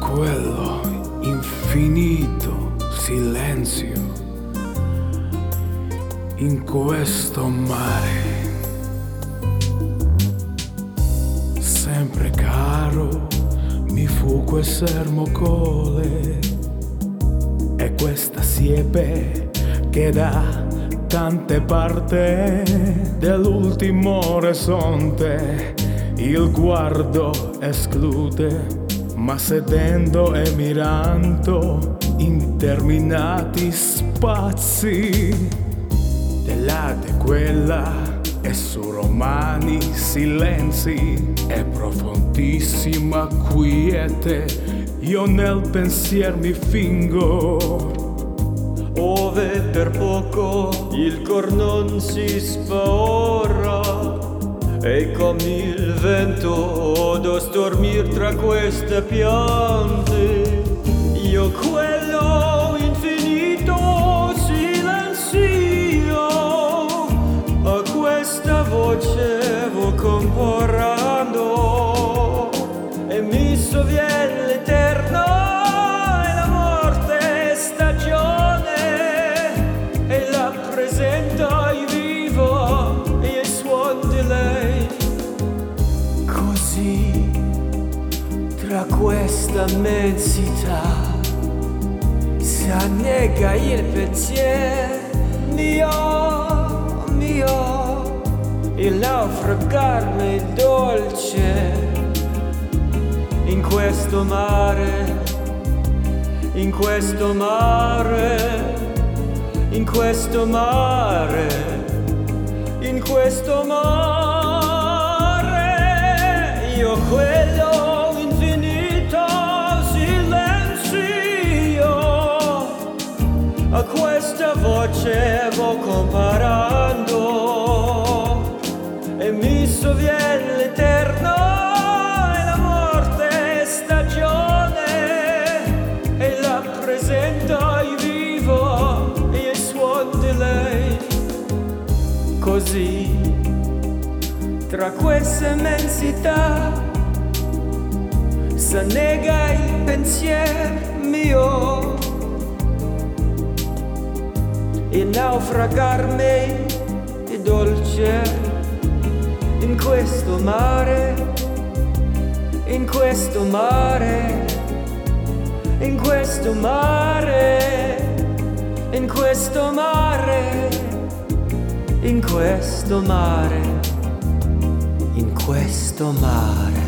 quello infinito silenzio in questo mare, sempre caro mi fu quel sermocole e questa siepe che da tante parti dell'ultimo orizzonte il guardo esclude, ma sedendo e mirando interminati spazi della e quella e su romani silenzi e profondissima quiete io nel pensier mi fingo, ove per poco il cor non si spaora e come il vento odo stormir tra queste piante, io quello infinito silenzio a questa voce vo comporrando e mi sovviene l'eterno e la morte stagione e la presenta viva e i suoni di lei. Così tra questa immensità si annega il pensiero mio, il naufragarmi dolce in questo mare, in questo mare, in questo mare, in questo mare, io quello infinito silenzio a questa voce vo comparando e mi sovviene l'eterno e la morte stagione e la presenta viva e i suoni di lei. Così tra questa immensità s'annega il pensier mio, il naufragarmi è dolce in questo mare, in questo mare, in questo mare, in questo mare, in questo mare, in questo mare.